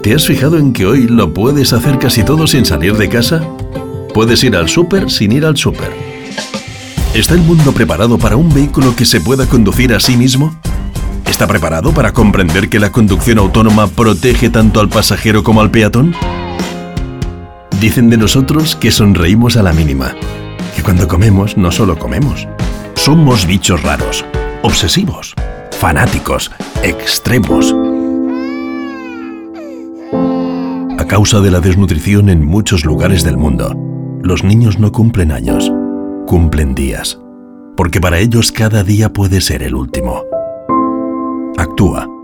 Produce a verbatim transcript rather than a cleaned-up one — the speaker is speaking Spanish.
¿Te has fijado en que hoy lo puedes hacer casi todo sin salir de casa? Puedes ir al súper sin ir al súper. ¿Está el mundo preparado para un vehículo que se pueda conducir a sí mismo? ¿Está preparado para comprender que la conducción autónoma protege tanto al pasajero como al peatón? Dicen de nosotros que sonreímos a la mínima, que cuando comemos no solo comemos. Somos bichos raros, obsesivos, fanáticos, extremos. A causa de la desnutrición en muchos lugares del mundo, los niños no cumplen años, cumplen días, porque para ellos cada día puede ser el último. Actúa.